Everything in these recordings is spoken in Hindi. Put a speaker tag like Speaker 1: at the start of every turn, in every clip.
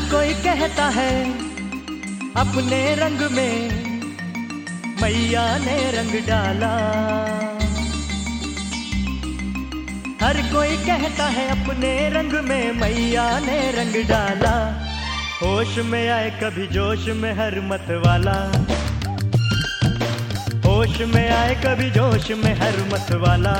Speaker 1: कोई कहता है अपने रंग में मैया ने रंग डाला। हर कोई कहता है अपने रंग में मैया ने रंग डाला। होश में आए कभी जोश में हर मत वाला, होश में आए कभी जोश में हर मत वाला।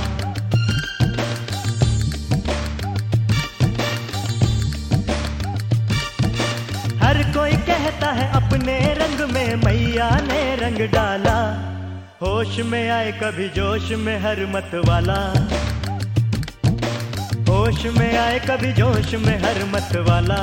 Speaker 1: हर कोई कहता है अपने रंग में मैया ने रंग डाला। होश में आए कभी जोश में हर मत वाला, होश में आए कभी जोश में हर मत वाला।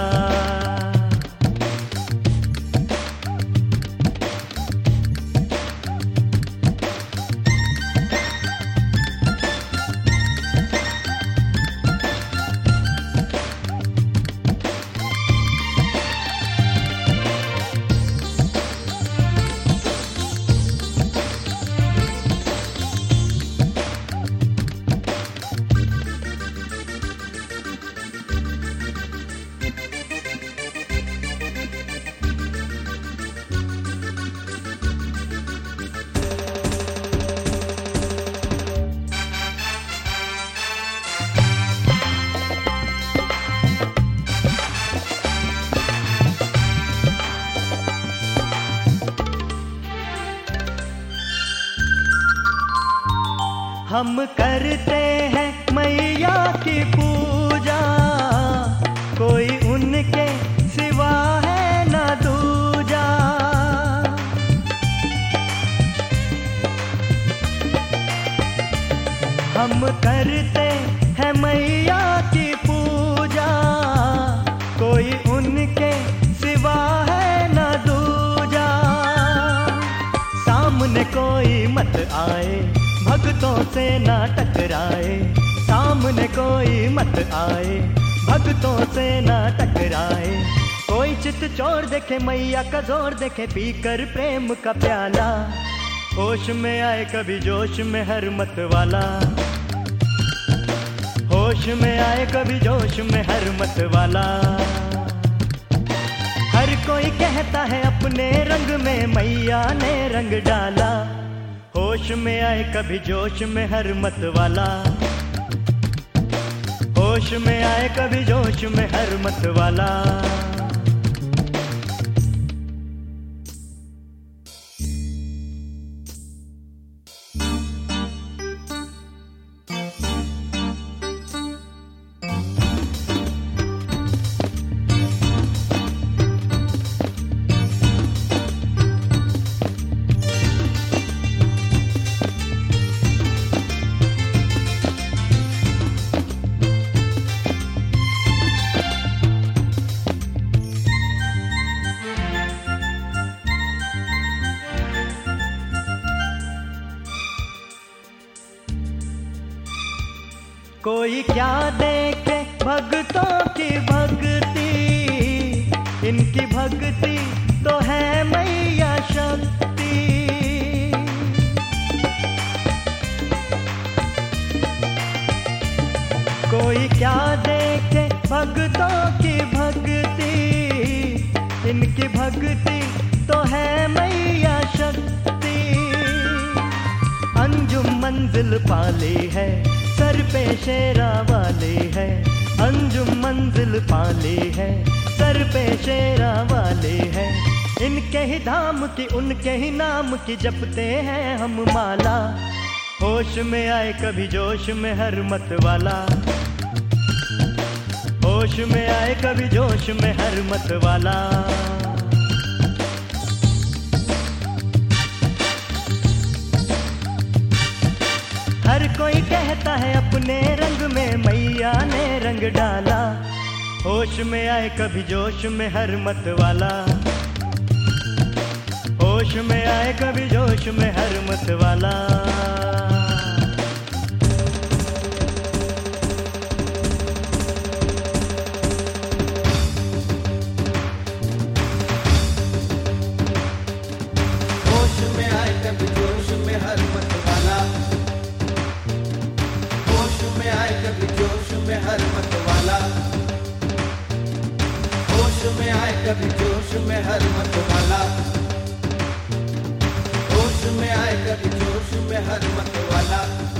Speaker 1: हम करते हैं मैया की पूजा, कोई उनके सिवा है ना दूजा। हम करते हैं मैया की पूजा, कोई उनके सिवा है ना दूजा। सामने कोई मत आए भक्तों से ना टकराए, सामने कोई मत आए भक्तों से ना टकराए। कोई चित चोर देखे मैया का जोर देखे पीकर प्रेम का प्याला। होश में आए कभी जोश में हर मत वाला, होश में आए कभी जोश में हर मत वाला। हर कोई कहता है अपने रंग में मैया ने रंग डाला। होश में आए कभी जोश में हर मत वाला, होश में आए कभी जोश में हर मत वाला। कोई क्या देखे भक्तों की भक्ति, इनकी भक्ति तो है मैया शक्ति। कोई क्या देखे भक्तों की भक्ति, इनकी भक्ति तो है मैया शक्ति। अंजुम मंजिल पाली है सर पे शेरा वाली है, अंजुम मंजिल पाली है सर पे शेरा वाली है। इनके ही धाम की उनके ही नाम की जपते हैं हम माला। होश में आए कभी जोश में हर मत वाला, होश में आए कभी जोश में हर मत वाला। हर कोई कहता है अपने रंग में मैया ने रंग डाला। होश में आए कभी जोश में हर मत वाला, होश में आए कभी जोश में हर मत वाला।
Speaker 2: होश में आए कभी जोश में हर मत वाला, होश में आए कभी जोश में हर मत वाला। होश में आए कभी जोश में हर मत वाला, होश में आए कभी जोश में हर मत वाला।